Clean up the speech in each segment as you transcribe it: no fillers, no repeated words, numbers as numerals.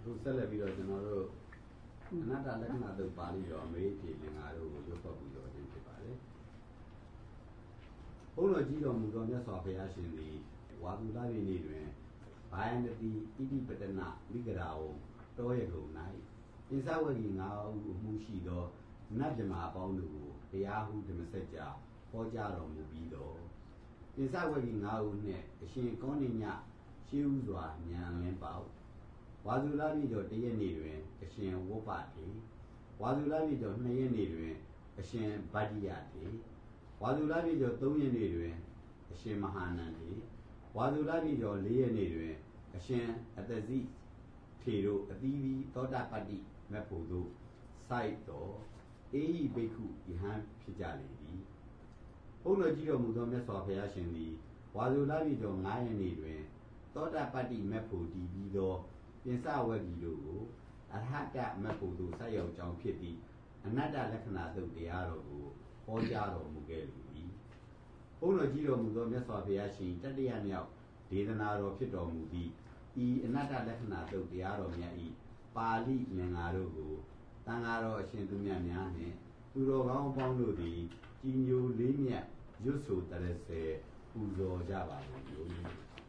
ဆက်လက်ပြီးတော့ကျွန်တော်တို့အနတ္တလက္ခဏာတို့ပါဠိတော်အမေးဖြေလင်္ကာတို့ကိုရုပ်ဖတ်ပြီးတော့ခြင်းဖြစ်ပါတယ်ဘုန်းတော်ကြီးတော်မူသောမြတ်စွာဘုရားရှင်သည်ဝါသူလပြည့်နေ့တွင်ဘာယန္တိဣတိပတနာမိဂရာဝတောရကုံ၌ပိစဝဂီ9ဦးမှုရှိသောနတ်မြမာအပေါင်းတို့ကိုတရားဟုဓမ္မစကြာဟောကြားတော်မူပြီးတော့ပိစဝဂီ9ဦးနှင့်အရှင်ကောဏိညရှေးဥစွာဉာဏ်လင်းပေါက်ဝါသူလပြည့်ကျော်1ရက်နေ့တွင်အရှင်ဝပ္ပတေဝါသူလပြည့်ကျော်2ရက်နေ့တွင်အရှင်ဗတ္တိယတေဝါသူလပြည့်ကျော်3ရက်နေ့တွင်အရှင်မဟာနန္တေဝါသူလပြည့်ကျော်4ရက်နေ့တွင်အရှင်အတဇိထေတို့အသီးသီးသောတာပတ္တိမက်ဖို့တို့စိုက်တော်အေဟိဘိက္ခုယဟန်ဖြစ်ကြလေသည်ဘုန်းတော်ကြီးတော်မူသောမြတ်စွာဘုရားရှင်သည်ဝါသူလပြည့်ကျော်9ရက်နေ့တွင်သောတာပတ္တိမက်ဖို့တည်ပြီးသောပိစဝဂီတို့ကိုအရဟတမက်ဖို့တို့ဆက်ရောက်ကြောင်းဖြစ်သည့်အနတ္တလက္ခဏာသုတ်တရားတော်ကိုဟောကြားတော်မူခဲ့လေသည်ဘုန်းတော်ကြီးတော်မူသောမြတ်စွာဘုရားရှင်တတိယမြောက်ဒေသနာတော်ဖြစ်တော်မူသည့်ဤအနတ္တလက္ခဏာသုတ်တရားတော်မြတ်ဤပါဠိလင်္ကာတို့ကိုတန်ဃာတော်အရှင်သူမြတ်များနှင့်သူတော်ကောင်းအပေါင်းတို့သည်ကြီးညိုလေးမြတ်ရွတ်ဆိုတရစေပူဇော်ကြပါလိမ့်မည်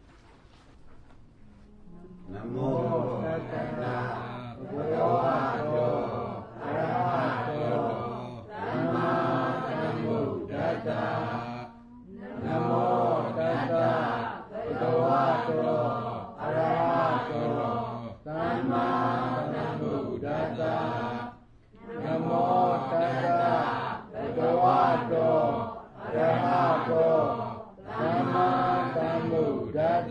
နမောတတ္တဘဂဝတောအရဟတောသမ္မာသမ္ဗုဒ္ဓတ္တနမောတတ္တဘဂဝတောအရဟတောသမ္မာသမ္ဗုဒ္ဓတ္တနမောတတ္တဘဂဝတောအရဟတောသမ္မာသမ္ဗုဒ္ဓတ္တ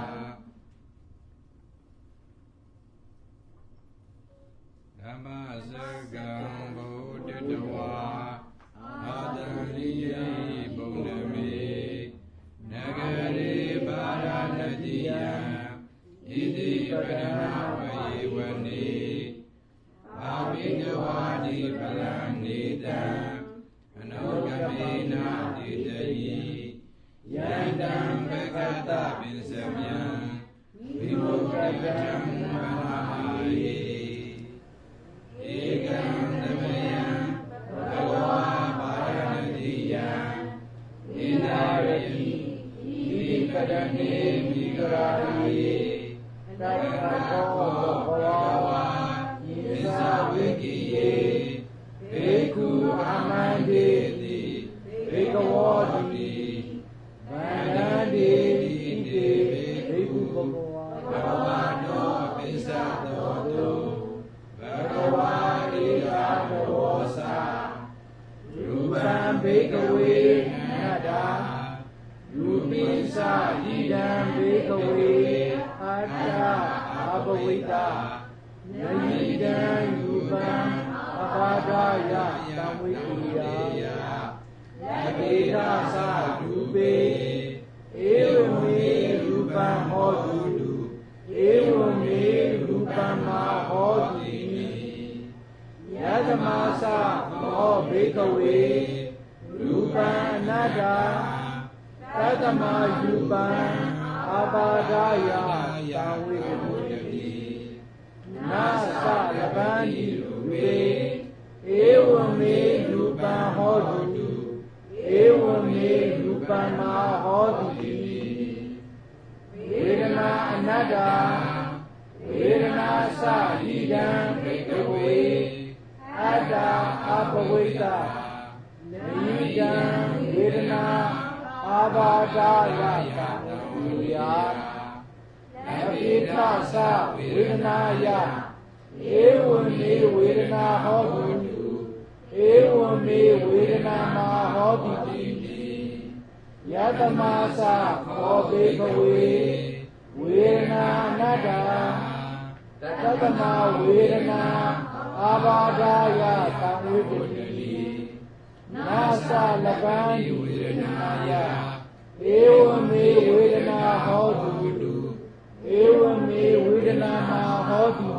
ဓမ္မစကံဗုဒ္ဓတဝါအာတရိယဘုံနမေနဂရေပါရဏတိယံဣတိပဒနာဝယေဝနေအာဘိနဝါဒီပလံနေတံအနုဂမေနတေတယိယန္တံဘဂတပိစမြံဝိမုက္ခတံဝနာယေဧကံသမယံဘဂဝါပါရဏတိယံဣနာရိဣတိပဒနေမိဂရာယေတတ္တကောဘဂဝါဣသဝေကိယေဘေကုအာမန္တေတိဘေကဝောတိဗန္ဒန္တေတိတေဘေကုဘဂဝါဘဂဝါတောပိစ္ဆတောတုဘဂဝါဣရာဘဝောစာရူပံဘေကဝေနတ္တာရူပိစ္ဆာဣဒံဘေကဝေအတ္တအဘဝိတာနယိဒံရူပံအပါဒာယသံဝိတိယယတိသာသရူပေဧဝမေရူပံဟောတုဧဝမေရူပံမဟောတိယတမသမောဘေကဝေရူပံအနတ္တတတမယူပံအပါဒာယသံဝိတိနာသလပန္တိရူပေဧဝမေရူပံဟောတုဧဝမေရူပံမဟောတိဝေဒနာအနတ္တဝေဒနာသဣဒံဘေကဝေအတ္တအပဝိတ္တနယိဒံဝေဒနာအာဘာဒာယသံဝိယအပိသသဝေဒနာယဧဝမေဝေဒနာဟောတုဧဝမေဝေဒနာမဟောတိယတမသခောဘေကဝေဝေဒနာအနတ္တတတမဝေဒနာအာဘာဒာယသံဝိတိနာသလပန္တိဝေဒနာယဧဝမေဝေဒနာဟောတုဧဝမေဝေဒနာမဟောတိ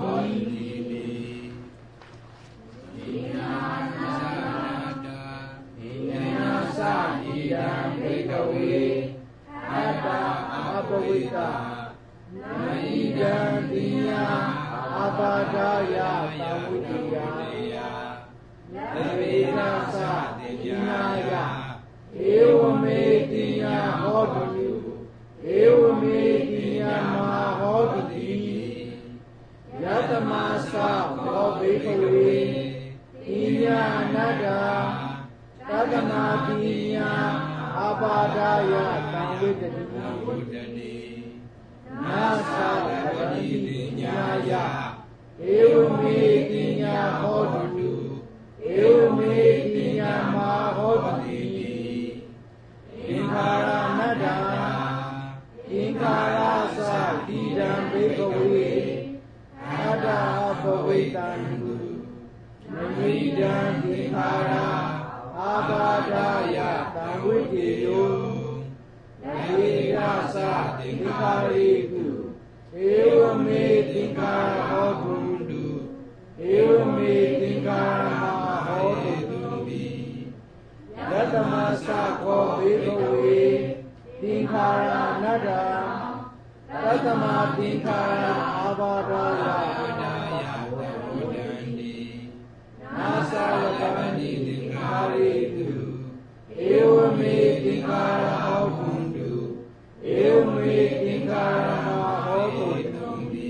ဣနာနာတဣနာသဣဒံဘေကဝေအတ္တအပဝိတ္တနဣဒံတိယအပ ya Tawitiya Navirasa Dinyaya Evame Dinya Hodulu Evame Dinya Mahoduli Yatamasa Bhavikavi Dinya Nada Tadama Dinya Abadaya Tawitadi Nasa Dinyaya Evame Dinya Hodulu Evame Dinya Mahoduli Inkara Nada Inkara Sadidam Bhikkhave Nada Bhavitandu Namidam Inkara Abadaya Tawitiyo Navirasa Inkariku Evame Inkara Hodundu Evame Inkara Mahodundu Yatamasa Bhikkhave Inkara Nada Tatama Inkara Abadaya Nasa Labani Inkariku Evame Inkara Hodundu Evame Inkara Mahodundu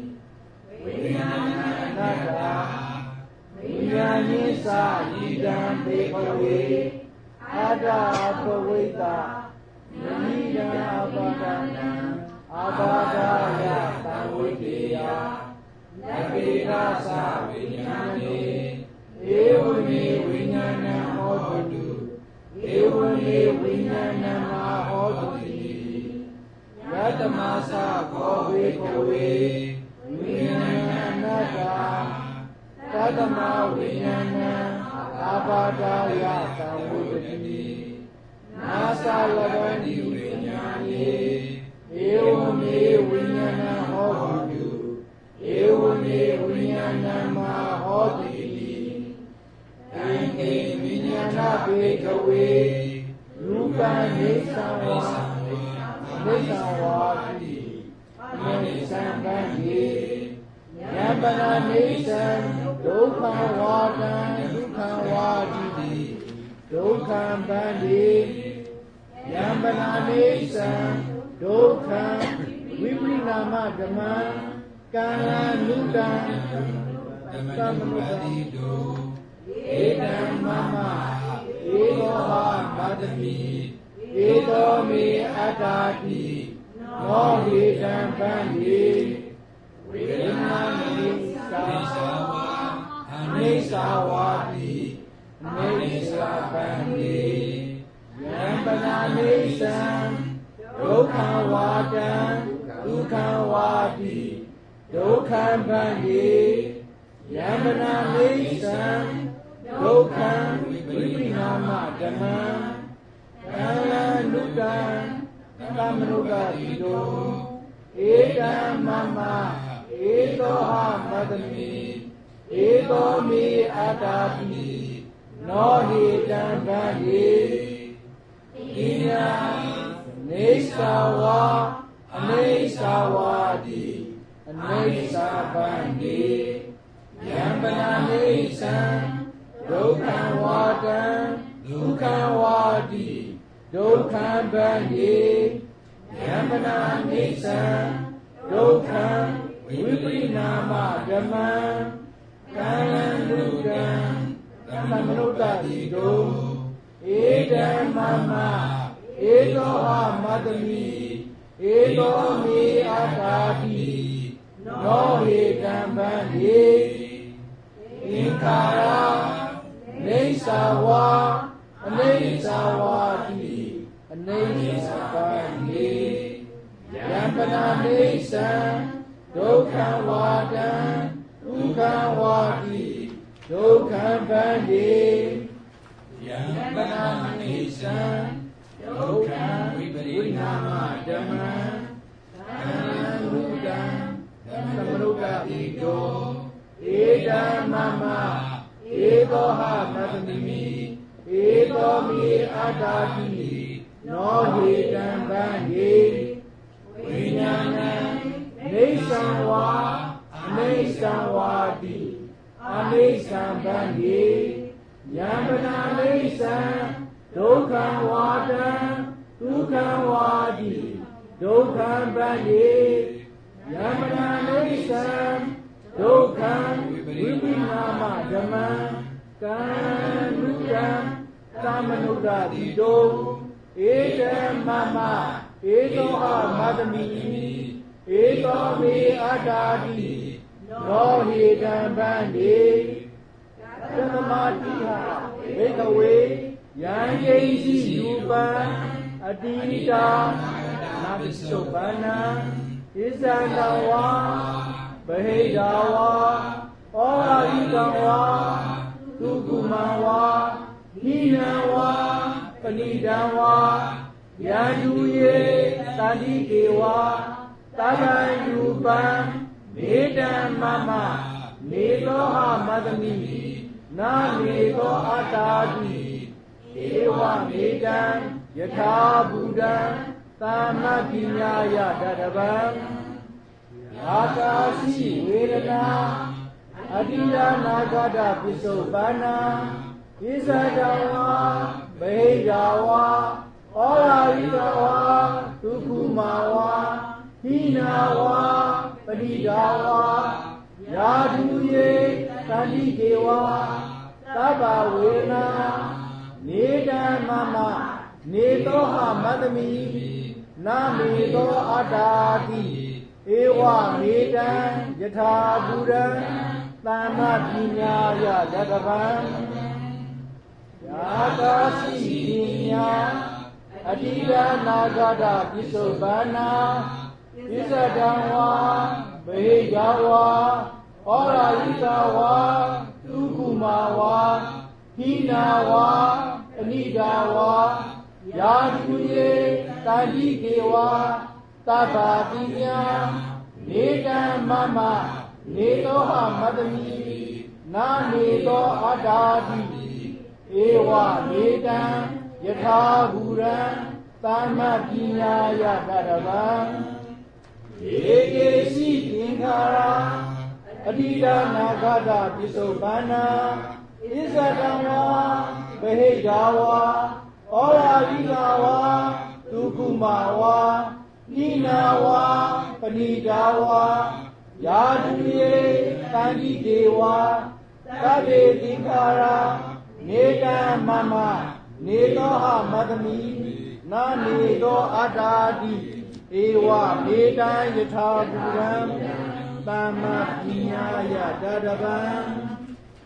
Vinyanada Vinyanisa Yidam Bhikkhave Ada Bhavita Namida Abadana Abadaya Tawitiya Navirasa Vinyane Evame Vinyana Hodu Evame Vinyana Mahoduli Yatamasa Bhikkhave Vinyana Nada Tatama Vinyana Abadaya Tawitadi Nasa Labani Vinyane Evame Vinyana Hodu Evame Vinyana Mahoduli Enge Vinyana Bhikkhave Rupa Nisawa Nisawadi Nisambandi Yambana Nisan Dukha Wadan Dukha Wadi Dukha Bandi Yambana Nisan Dukha Viprinama Dhamma Kala Nudan Kamanudan Edam Mama Egoha Madami Edomi Adati Mohidam Bandi Vinani Sawa Anisawati Anisabandi Yambana Nisan Dukha Wadan Dukha Wadi Dukha Bandi Yambana Nisan Dukha Viprinama Dhamma Kala Nudan Kamanugato Edam Mama Edoha Madami Edomi Adati Nohidam Bandi Inya Nisawa Anisawadi Anisabandi Yambana Nisan Dukha Wadan Dukha Wadi Dukha Bandi Yambana Nisan Dukha Viprinama Dhamma Kala Nudan Kamanugato Edam Mama Edoha Madami Edomi Adati Nohidam Bandi Inkara Nisawa Anisawati Anisabandi Yambana Nisan Dukha Wadan Dukha Wadi Dukha Bandi Yambana Nisan Dukha Viprinama Dhamma Kala Nudan Kamanugato Edam Mama Edoha Madami Edomi Adati Nohidam Bandi Vinyana Nisawa Ane Samwadi, Ane Sambandi, Yamana Nesan, Dokhan Wadan, Dukhan Wadi, Dokhan Bandi, Yamana Nesan, Dokhan Vipinama Dhaman, Kanudam, Tamanuda Dido, Edam Mama, Edoha Madami, Edo Me Adadi, No Hidam Bandi, Janamatiha, Ekaway, Yanjay Yuban, Adida, Nabisobana, Isanawa, Bahedawa, Oraidawa, Tugumawa, Hinawa, Panidawa, Yaduye, Tadikewa, Tabayuban, Nedam Mama, Nedoha Madami, Na Nedo Atadi, Ewa Nedam, Yatha Buddham, Tamakinyaya Dadabam, Akasi Vedana, Adida Nagada Pisobana, Isadawa, Behidawa, Oraidawa, Tukumawa, Hinawa, Padidawa, Yaduye, Tandikewa, Tabawena, Neda Mama, Nedoha Madami, Namedo Adadi, Ewa Medan, Yatha Buddha, Tamakinyaya Dadavan, Yagasi Dinya, Adida Nagada Pisobana, Isadawa, Behidawa, Oraidawa, Tukumawa, Hinawa, Anidawa, Yaduye, Tadikewa, Tabatinya, Nedam Mama, Nedoha Madami, Na Nedo Adadi, Ewa Nedam, Yatha Buddham, Tamakinyaya Dadavam, Ekesi Tinkara, Adida Nagada Pisobana, Isadawa, Behidawa, Oraidawa, Tukumawa, Hinawa, Panidawa, Yaduye, Tandikewa, Tabe Tinkara, Nedam Mama, Nedoha Madami, Na Nedo Adadi, Ewa Meda Yatha Buddham, Tamakinyaya Dadavam,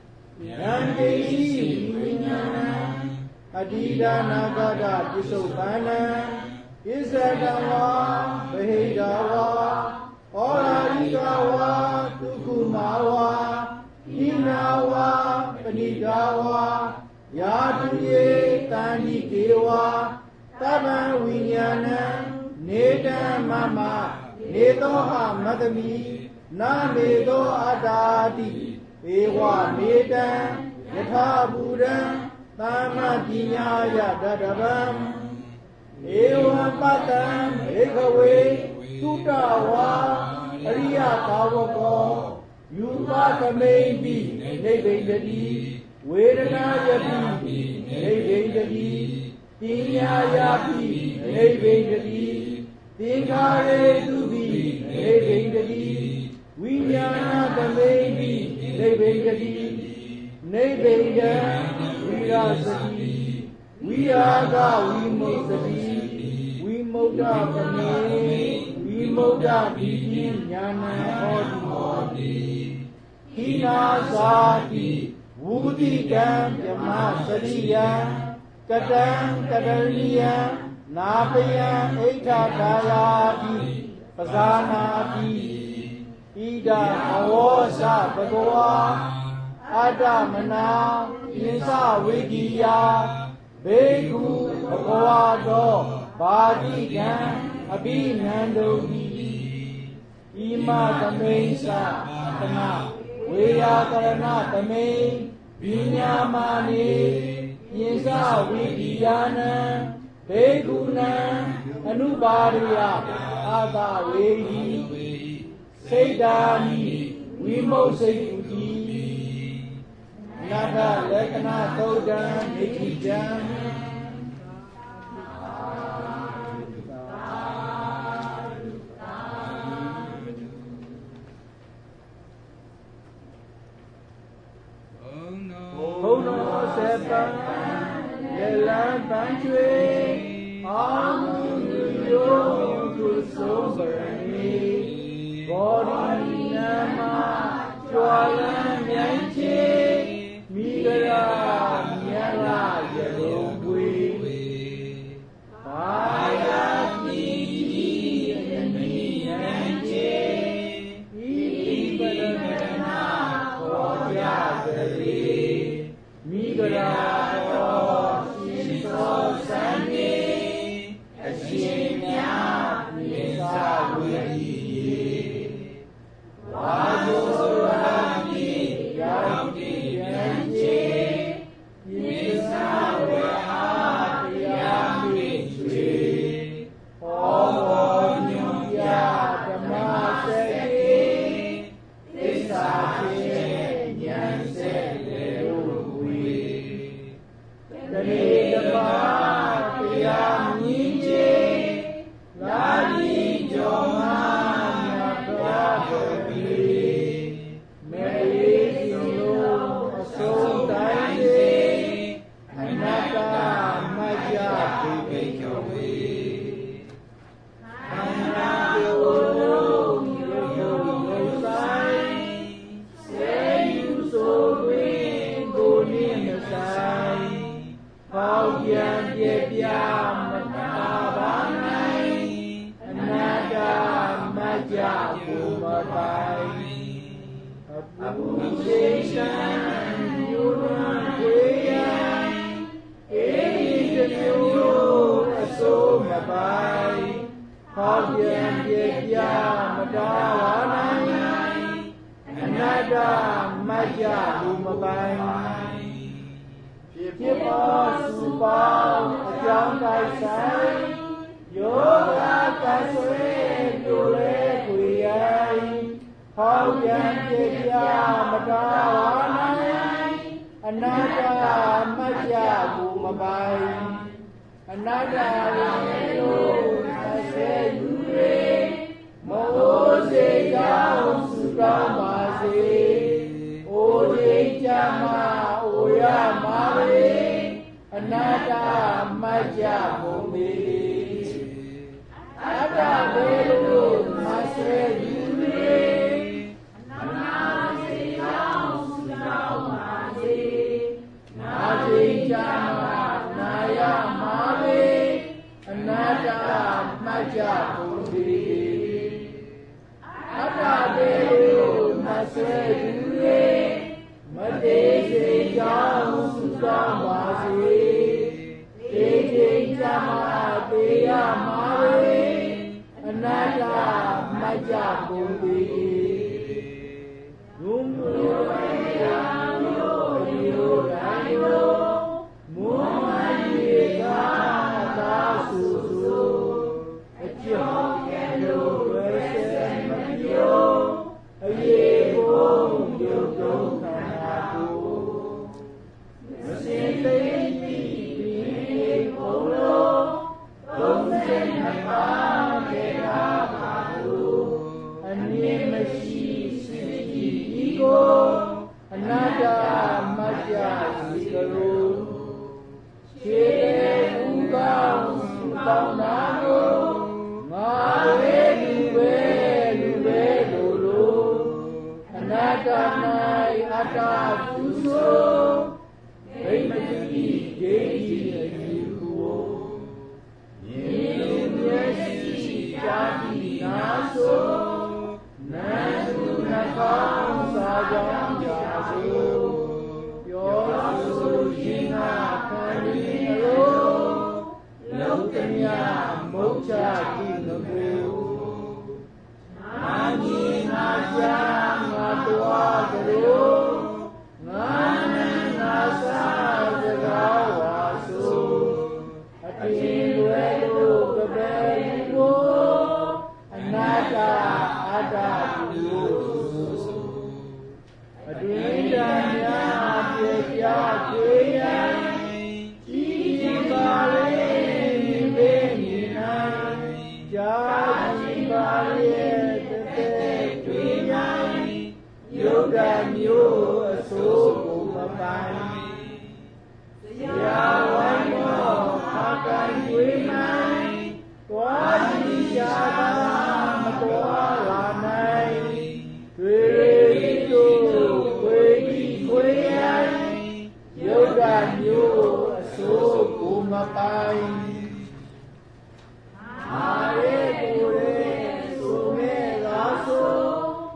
Yanjay Vinyana, Adida Nagada Pisobana, Isadawa, Behidawa, Oraidawa, Tukumawa, Hinawa, Panidawa, Yaduye, Tandikewa, Tabawinyana, Nedam Mama, Nedoha Madami, Na Nedo Adadi, Ewa Medam, Yatha Buddham, Tamakinyaya Dadavam, Ewa Patam, Ekaway, Tutawa, Ariya Tawako, Yupa Kamebi, Nebedadi, Vedana Yati, Nebedadi, Tinya Yati, Nebedadi, Tinkare Tubi, Nebedadi, Vinyana Kamebi, Nebedadi, Nebeda, Virasati, Viyaga, Vimosati, Vimoda Kame, Vimoda Vijin Yana Hodi, Hina Sati, Vudikam Yamasariya, Kadam Kadariya, Napaya Eta Dayati, Pazanati, Ida Awosa Bhagawa, Adamana, Insa Vidiya, Beku Bhagavado, Bhadigan, Abhinandodi, Ima Tamesa, Tana, Veyakarana Tame, Vinyamani, Insa Vidiyana, Bekuna, Anubariya, Ada Vehi, Sedani, Vimosetuti Nada Lekana Todan Nikijan Hono Sepan Lelan Banjwe Amuyo Kusobarani Body Nama Chwalan Yanchi Migara Nyala Yelongwe Paya Niji Yanchi Ibadana Koya Gari Migara Shiso Sani Ashinya Misa Wadi Wajorani Yauti Yanchi Misa Wadi Yami Shri Omo Nyuya Damaseki Isa Nyanse Leruwi Dani Dama Piyam Ninje Lali Joma Yogamyo Aso Mapai Yawano Hakan Wimai Wadi Shadam Tualanai Kritu Kweki Kweyai Yogamyo Aso Mapai Hare Kure Sume Laso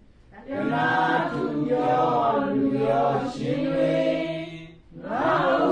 Sa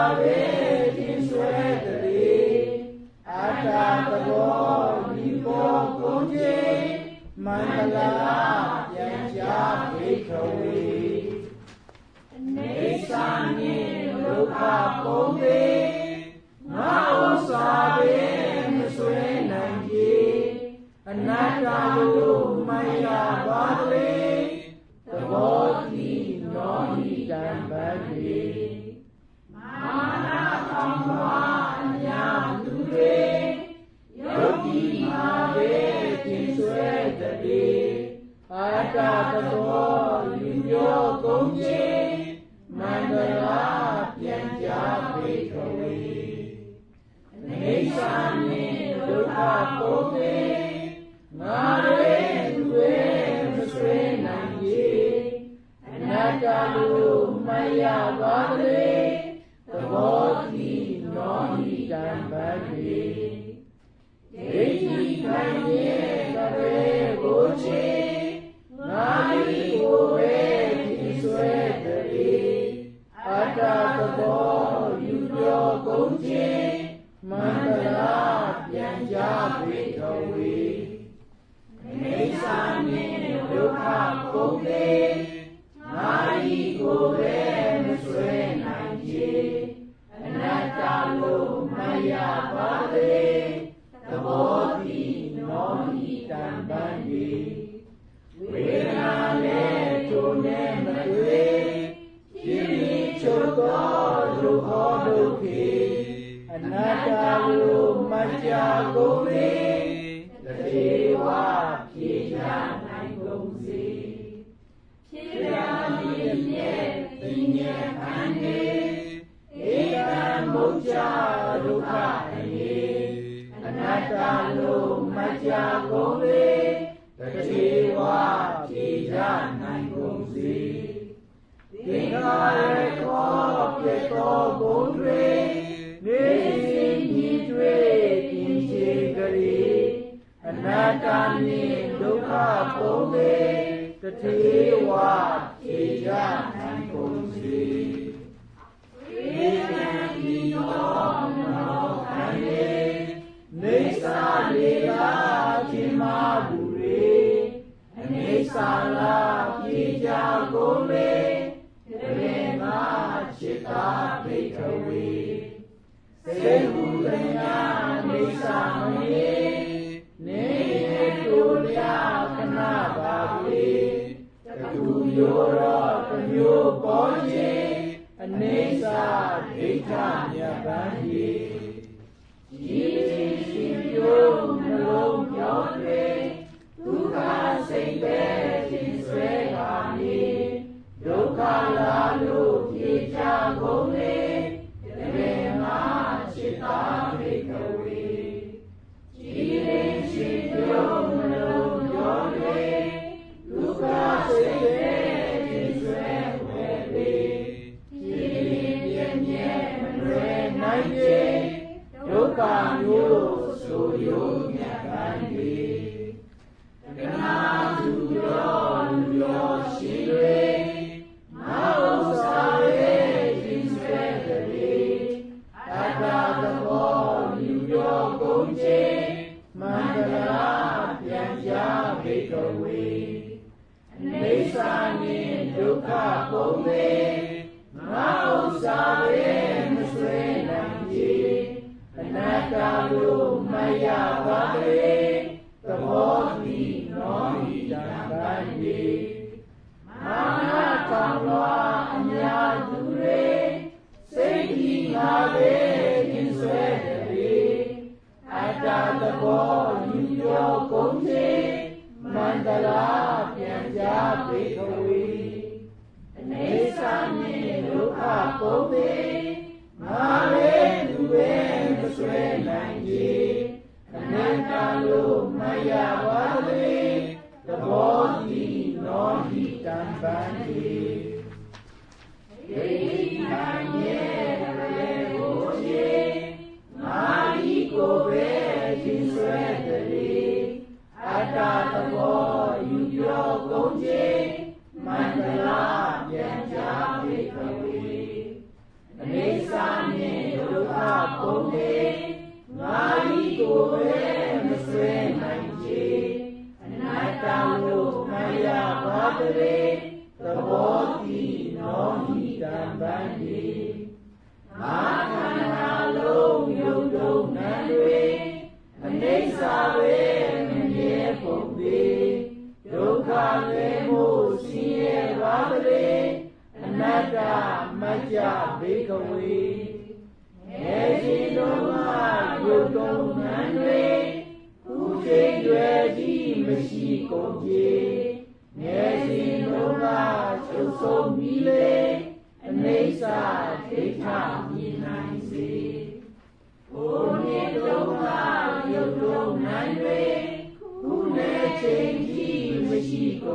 ပဲသင်ဆွဲတဲ့အတ္တသဘောဒီဘောကုန်ခြင်းမန္တလာပြန်ကြဘိက္ခဝေအနေစာနှင့်ဒုက္ခကုန်ပေငါဥစ္စာပဲမဆွဲနိုင်ကြအနတ္တလို့မရပါလေသဘောတိနောဟိတံဗတ္တိမာနကောင်းစွာအများသူတွေယောဂီမာပဲသင်ဆွဲတဲ့အာတသဘောလူပြောကုန်ခြင်းမန္တလာပြန်ကြဘိက္ခဝေအနေစာနှင့်ဒုက္ခကုန်ပေငါတွေသူတွေမဆွေးနိုင်ကြအနတ္တလို့မရပါလေသဘောတိနောဟိတံဗတ္တိဒိဋ္ဌိခံရဲ့ကရေကိုချေငါဒီကိုပဲဒီဆွဲတဲ့အတ္တသဘောယူပြောကုန်ခြင်းမန္တလာပြန်ကြဘိက္ခဝေအိသနှင့်ဒုက္ခကုန်ပေငါဒီကိုပဲမဆွဲနိုင်ကြအနတ္တလို့မရပါလေသဘောတိနောဟိတံဗတ္တိဝေဒနာနဲ့ထိုနဲ့မတွေ့ဖြစ်ပြီးချုပ်သောဒုက္ခဒုက္ခေအနတ္တလို့မကြကုန်လေတထေဝဖြေရနိုင်ကုန်စေဖြစ်ရမည်မြဲသိဉ္ဇခန္တေဧကံမုစ္ဆာဒုက္ခအေအနတ္တလို့မကြကုန်လေတထေဝဖြေရနိုင်ကုန်စေသင်္ခါရကောပြတ်သောဘုံတွေနေစဉ်ညီတွေ့ပြင်ချေကြရေအနတ္တနှင့်ဒုက္ခပုံပေတထေဝဖြေရနိုင်ကုန်စေဝေဒနာတိယောမနောခန္တေနေသာလေလာခြင်းမဘူရေအနေစာလာပြေကြကုန်လေတရေငါจิตာဘိက္ခဝေစေဟုတညာနေသာမယေနေတုလျာခဏပါပေတတူယောရောတမျိုးပေါ်ခြင်းအနေစာဒိဋ္ဌမြတ်ပန်းကြီးဤရှင်ယုံနှလုံးပြောင်းတွေဒုက္ခစိတ်ပဲခြင်းဆွဲပါမည်ဒုက္ခလာလို့ပြေကြကုန်လေတရေငါจิตာဘိက္ခဝေဤရှင်ယုံနှလုံးပြောင်းတွေဒုက္ခစိတ်ပဲခြင်းဆွဲဝဲပေဤပြည့်မြဲမလွယ်နိုင်ခြင်းဒုက္ခမျိုးဆိုယုံမြတ်ပန်းဒီကနာသူရောလူရောရှိတွေငါဥစ္စာရဲ့ခြင်းဆွဲတဲ့အတ္တသဘောလူရောကုန်ခြင်းမန္တလာပြန်ကြဘိက္ခဝေအနေစာနှင့်ဒုက္ခကုန်ပေငါဥစ္စာရဲ့မဆွဲနိုင်ကြအနတ္တလို့မရပါလေသဘောတိနောဟိတံဗတ္တိမာနကောင်းစွာအများသူတွေစိတ်ကြီးငါပဲသင်ဆွဲတဲ့အတ္တသဘောယူပြောကုန်ခြင်းမန္တလာပြန်ကြဘိက္ခဝေအနေစာနှင့်ဒုက္ခကုန်ပေငါပဲသူပဲမဆွဲနိုင်ကြအနတ္တလို့မရပါလေသဘောတိနောဟိတံဗတ္တိဒိဋ္ဌိခံရဲ့ရေကိုချေငါဒီကိုပဲခြင်းဆွဲတဲ့အတ္တသဘောယူပြောကုန်ခြင်းမန္တလာပြန်ကြဘိက္ခဝေအနေစာနှ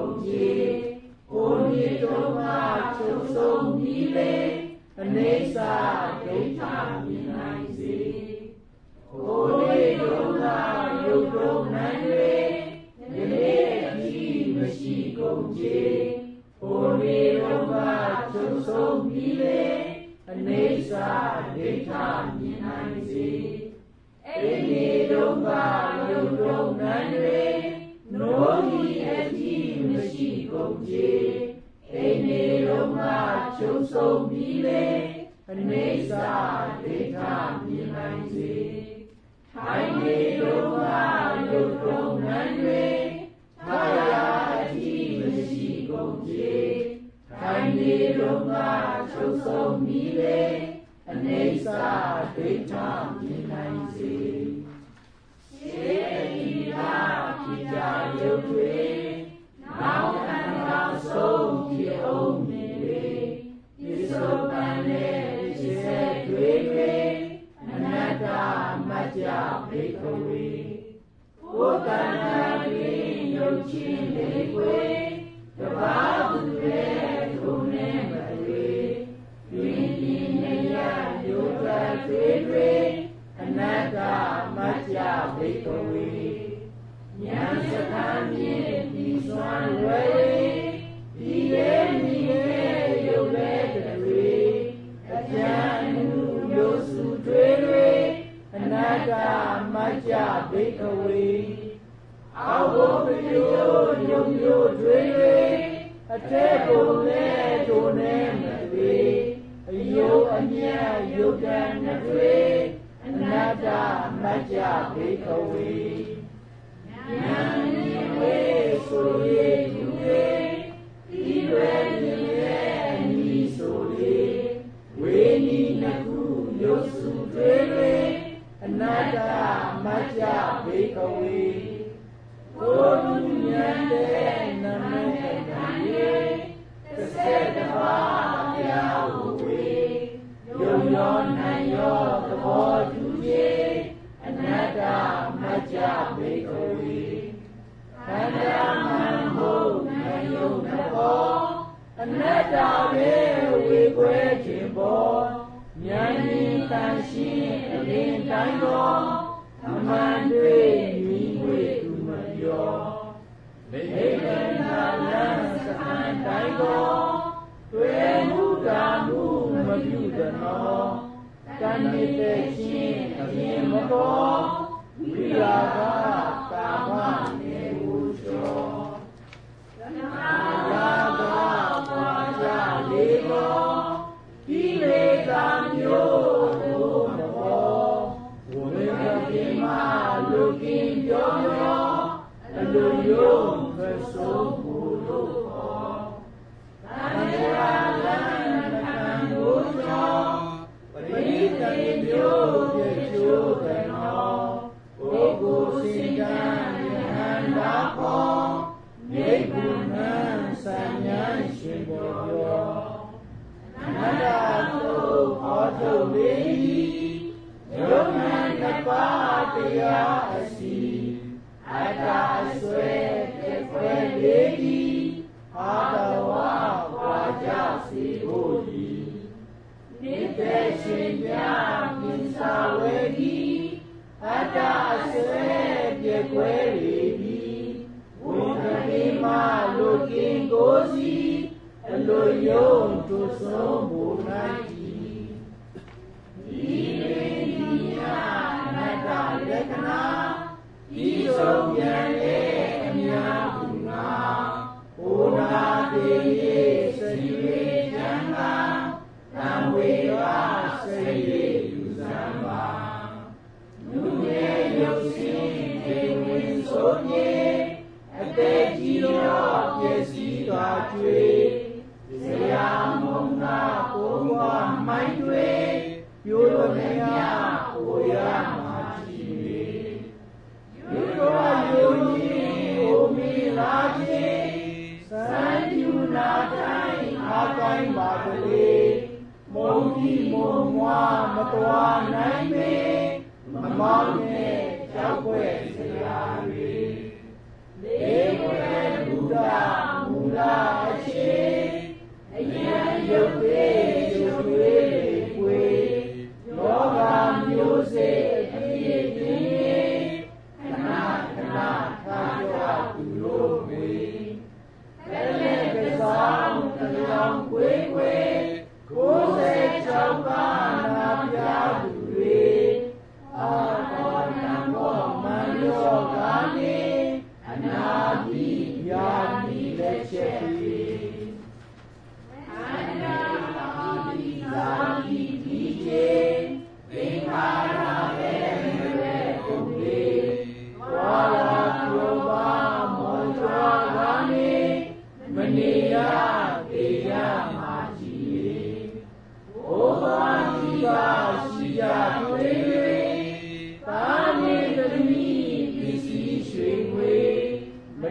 ကုန်ကြီးကိုမြေတော်မှာချုပ်ဆုံးပြီးလေအနေစာဒိဋ္ဌာမြင်နိုင်စေကိုမြေတော်မှာရုပ်တော်နိုင်တွေဒီနေ့အကြီးမရှိကုန်ကြီးကိုမြေတော်မှာချုပ်ဆုံးပြီးလေအနေစာဒိဋ္ဌာမြင်နိုင်စေအိနေတော်မှာရုပ်တော်နိုင်တွေနိုးဒီအကြီးမရှိကုန်ကြီးအိနေတော်မှာချုပ်ဆုံးပြီးလေအနေစာဒိဋ္ဌာမြင်နိုင်စေထိုင်နေတော်မှာရုပ်တော်နိုင်တွေထာယာအကြီးမရှိကုန်ကြီးထိုင်နေတော်မှာချုပ်ဆုံးပြီးလေအနေစာဒိဋ္ဌာမြင်နိုင်စေစေတိလာခိကြရုပ်တွေနောင်အန္တဆုံးဖြစ်အောင်နေလေဒီဆိုပန်တဲ့ခြေဆက်တွေအနတ္တမကြ္ကြဘိက္ခဝေကိုယ်တဏ္ဍာတွင်ရုပ်ချင်းလေးွယ်တဘာသူရဲ့ထုံနေမတွေ့တွင်ပြင်းနေရရုပ်ဓာတ်တွေအနတ္တမကြ္ကြဘိက္ခဝေဉာဏ်စကားမြင်ပြီးစွမ်းလွယ်ဒီရဲ့ဒီရဲ့ရုပ်ရဲ့တွေအကျဉ်းမျိုးစုတွေအနတ္တမကြ္ကြဘိက္ခဝေအဝိပယောယုံမျိုးတွေအထက်ပုံနဲ့ဒုနဲ့မတွေ့အယုအမြတ်ယုတ်တန်တွေအနတ္တမကြ္ကြဘိက္ခဝေဉာဏ်ဉာဏ်ဝေဆိုရည်ယူရေဒီဝေဉာဏ်ရဲ့အနိဆိုလေဝေနိနကုယုစုတွေအနတ္တမကြ္ကြဘိက္ခဝေကိုယ်ဉာဏ်တဲ့နမေတံယေသစေတဘာယာဝေယုံရောနိုင်ရောသဘောတူခြင်းအနတ္တမကြ္ကြဘိက္ခဝေခန္ဓာမံဟုတ်နိုင်ယုံသဘောအနတ္တပဲဝေကွဲခြင်းပေါ်ဉာဏ်ဤတန်ရှင်းအလင်းတိုင်းသောအမှန်တွေမြင်ဝေသူမပြောလေကနာလန်းစံတိုင်းသောတွေ့မှုတာမှုမပြုသနောတဏှိတေချင်းအရင်မပေါ်ဝိရာဂကာမနေဟုသောနာရာဂပွားကြလေသောဒီလေသာမျိုးကိုမပေါ်ဝိရတိမလူကင်းပြောပြောအလိုယုံသဆုံးမှုလို့ခေါ်သံဃာလမ်းမခံလို့သောပရိသေမျိုးပြေချိုးတယ်နော်ပုဂ္ဂိုလ်စင်ကံယဟန္တာခေါ်မြေကုဏံစံဉာဏ်ရှင်ပေါ်ပြောအနတ္တသုဟောတုလေးယုံဉာဏ်တစ်ပါးတရားအစီအတ္တအစွဲတစ်ခွဲလေးဒီအာတဝါပွားကြစီဖို့ဒီနိတ္တရှင်ပြမြင်စာဝေဒီအတ္တအစွဲပြည့်ခွဲလေးဒီဝိသတိမလူကင်းကိုစီအလိုယုံသူဆုံးမူနိုင်သည်ဒီလေဒီယာအနတ္တလက္ခဏာဒီဆုံးပြန်လေအများသူငါဘုရားတေယေစရိယံကသံဝေကစေယေယူဇံပါလူရဲ့ရုပ်ရှင်ဒေဝင်ဆိုပြေအတေကြီးတော့ပြည့်စည်သွားကျွေးဇရာမုံနာကိုယ်ဝါ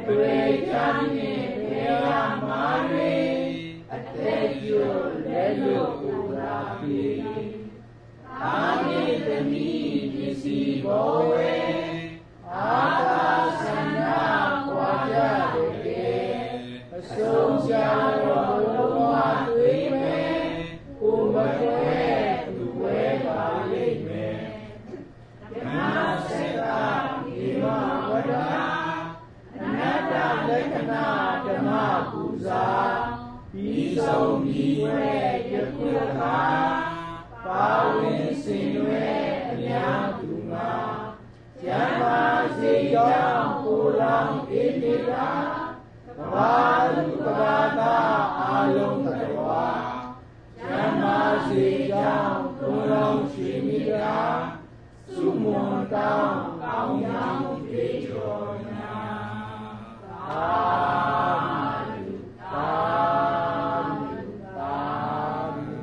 တွေ့ကြနေပေရမာတွေအသက်ကျွလက်လို့ကိုလာပြီအာနိသမီပစ္စည်းဘောဝေအာသာသနာပွားကြတဲ့အဆုံးရှာတော်လုံးဝတွေ့မယ်ကိုမကွယ်သူဝဲပါလိမ့်မယ်ဓမ္မစက္ကဒီမဝဒအနတ္တလက္ခဏာဓမ္မပူဇာပြီးဆုံးပြီးဝဲယခုခါပါဝင်စင်ရွယ်အများသူမှာကျမ်းပါစေကြောင်းကိုလောင်ဣတိတာကဘာလူကဘာသာအာလုံးတတဝါကျမ်းပါစေကြောင်းကိုလောင်ရှိမိတာစုမွန်တောင်းကောင်းကြောင်းပြေကျော်နာသာဓုသာဓုသာဓု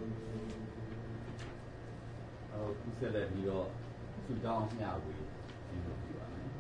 အခုဆက်လက်ပြီးတော့ဆုတောင်းမျှဝေပြုလုပ်ပြပါမယ်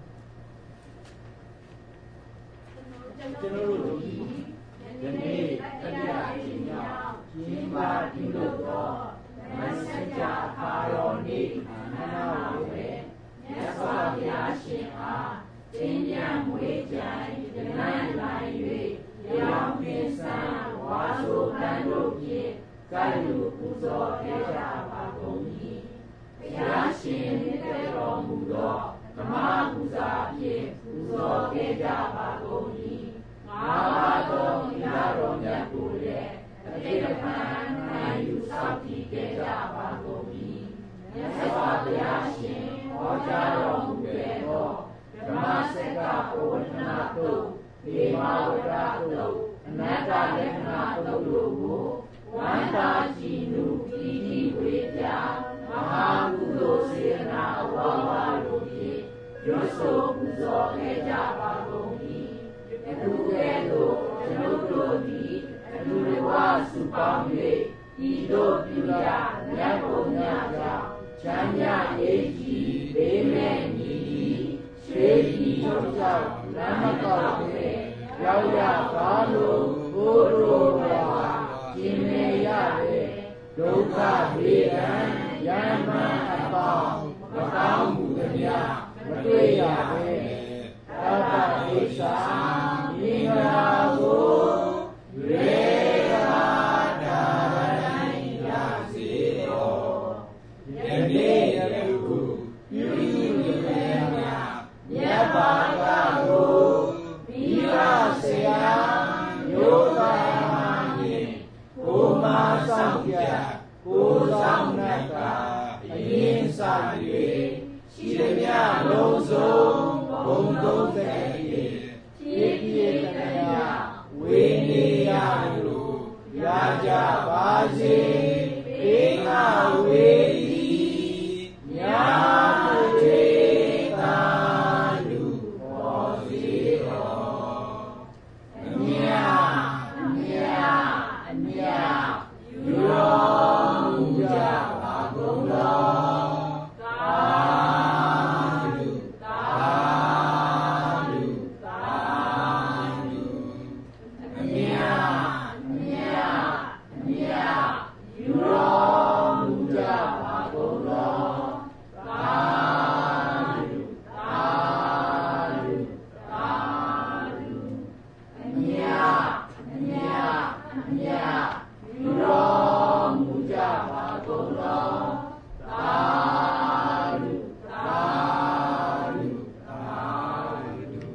ကျွန်တော်တို့ဒီနေ့တတိယအချိန်မြောက်ကျင်းပပြုလုပ်သောမဆကြပါတော်နေ့အနာဝေမြတ်စွာဘုရားရှင်အားသင်္ကြန်မွေးကြိုင်တနန်းလိုက်၍ရောင်ပင်စံဝါဆိုတန်တို့ဖြင့်ကိုယ်လူပူဇော်ခဲ့ကြပါကုန်၏ဘုရားရှင်မြတ်တော်မူသောဓမ္မပူဇာဖြင့်ပူဇော်ခဲ့ကြပါကုန်၏ငါးပါးသောသီလတော်မြတ်ကိုလည်းအတိတ်ကံနိုင်ယူစောင့်တည်ခဲ့ကြပါကုန်၏မြတ်စွာဘုရားရှင်ဟောကြားတော်မူခဲ့သောဓမ္မစက္ကပဝတ္ထနာတုတ်ဒေမဝတ္တတုတ်အနတ္တလက္ခဏာတုတ်တို့ကိုဝန္တာကြည်နုတိတိဝေပြမဟာကုသိုလ်စေနာအဝါဝါတို့ဖြင့်ရွတ်ဆိုပူဇော်ခဲ့ကြပါကုန်၏အထူးကဲ့သို့ကျွန်ုပ်တို့သည်အထူးတဝစုပေါင်း၍ဤသို့ပြုရမြတ်ကုန်များကြောင့်ချမ်းသာရေးကြီးဘေးမဲ့ညီရွှေကြီးတို့ကြောင့်လမ်းမကောက်ပဲရောက်ရပါလို့ဘုရားတော်ကျင်နေရတယ်ဒုက္ခဒေရန်ယမအပေါင်းမကောင်းမှုသမျှမတွေ့ရပဲသတ္တဣစ္ဆာမိဂရာကိုရေရာတာတိုင်းရစေတော်ယနေ့ယခုပြုမိလည်းမြတ်ဘာသာကိုမိဘဆရာယောဂာမင်းကိုမဆောင်ပြကိုဆောင်နတ်ကအရင်စား၍ရှိသမျှလုံးစုံဘုံသုံးသက်ဖြင့်ပြည့်ပြည့်တရားဝေနေရလို့ရကြပါစေဘေးကဝေသည်ညာတေသာလူပေါ်စီတော်အမြအမြအမြယူတော်မူကြပါကုန်တော်သာဓုသာဓုသာဓုအမြအမြအမြယူတော်မူကြပါကုန်တော်သာဓုသာဓုသာဓုအမြအမြအမြယူတော်မူကြပါကုန်တော်သာဓုသာဓုသာဓု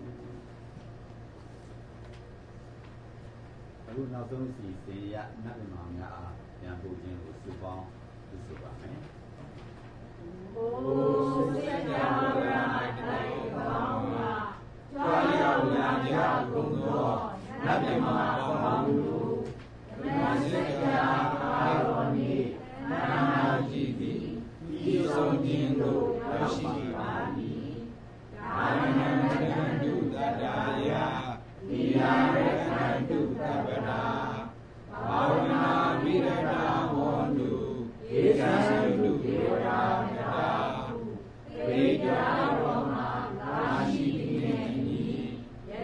အခုနောက်ဆုံးစီစဉ်ရနတ်မြန်မာများအားပြန်ပို့ခြင်းကိုစုပေါင်းပြုစုပါမယ်ဘုရားတရားတော်၌တိုင်းကောင်းမှာကြွားရောက်လာကြကုန်သောနတ်မြန်မာပေါင်းတို့ဓမ္မစကြာအာရောနိနာကြည်သည်ဤဆုံးခြင်းတို့ရောက်ရှိပါသည်ဒါနံတံတုတ္တရာယဒီနာရတံတုတ္တဗရာဘာဝနာဝိရဒဟောတုဧကံတုဒေဝရာမြတာဝေကြတော်မှာလာရှိနေ၏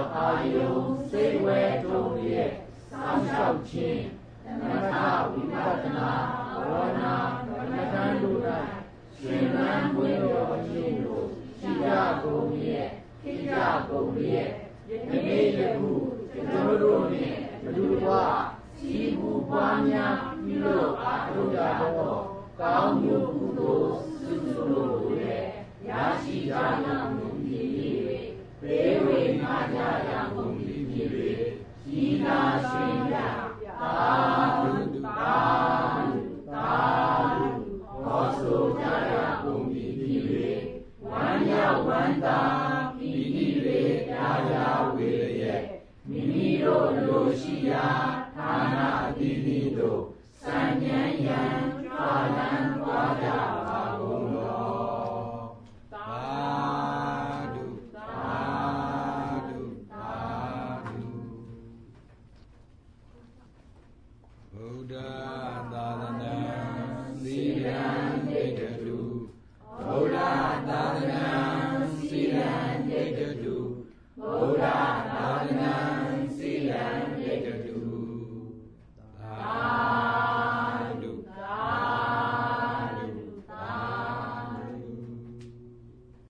အာယုစိတ်ဝဲထုံလျက်စောင့်ရှောက်ခြင်းသမထဝိပဿနာဘာဝနာကမ္မဋ္ဌာန်းတို့၌ရှင်လန်းပွင့်တော်ခြင်းတို့ရှိကြကုန်ရဲ့ခိကြကုန်ရဲ့ယနေ့ယခုကျွန်တော်တို့နှင့်ဘုရားစီမူပွားများပြုလို့အားထုတ်ကြတော့ကောင်းမှုကုသိုလ်စုစုတို့လည်းရရှိကြရမှုဖြစ်၍ဘေးဝေငါကြရမှုဖြစ်၍ဤသာရှင်ရသာဓုသာဓုသာဓုဟောဆိုကြရမှုဖြစ်၍ဝမ်းရောက်ဝမ်းသာဤတိရေရာရာဝေရရဲ့မိမိတို့လိုရှိရာဌာနအသီးသီးတို့စံဉဏ်ယံကြွားလန်းသွားကြ